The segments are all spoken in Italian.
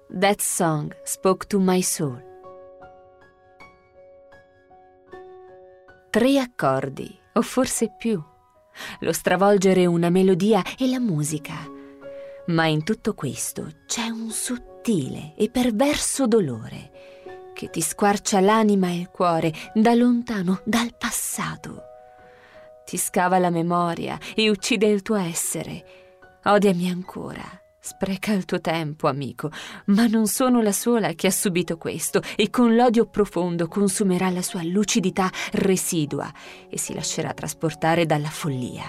That song spoke to my soul. 3 accordi, o forse più, lo stravolgere una melodia e la musica. Ma in tutto questo c'è un sottile e perverso dolore che ti squarcia l'anima e il cuore da lontano, dal passato. Ti scava la memoria e uccide il tuo essere. Odiami ancora, spreca il tuo tempo, amico, ma non sono la sola che ha subito questo e con l'odio profondo consumerà la sua lucidità residua e si lascerà trasportare dalla follia.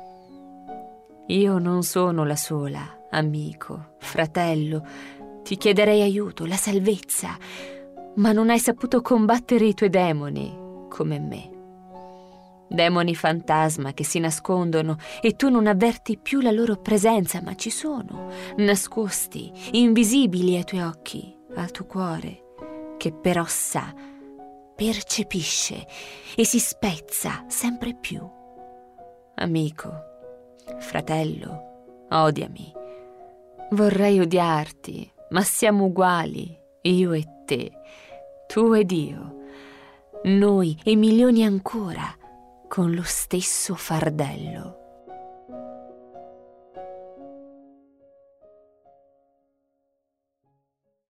Io non sono la sola, amico, fratello. Ti chiederei aiuto, la salvezza, ma non hai saputo combattere i tuoi demoni come me. Demoni fantasma che si nascondono e tu non avverti più la loro presenza, ma ci sono, nascosti, invisibili ai tuoi occhi, al tuo cuore, che però sa, percepisce e si spezza sempre più. Amico, fratello, odiami. Vorrei odiarti, ma siamo uguali, io e te, tu ed io, noi e milioni ancora, con lo stesso fardello.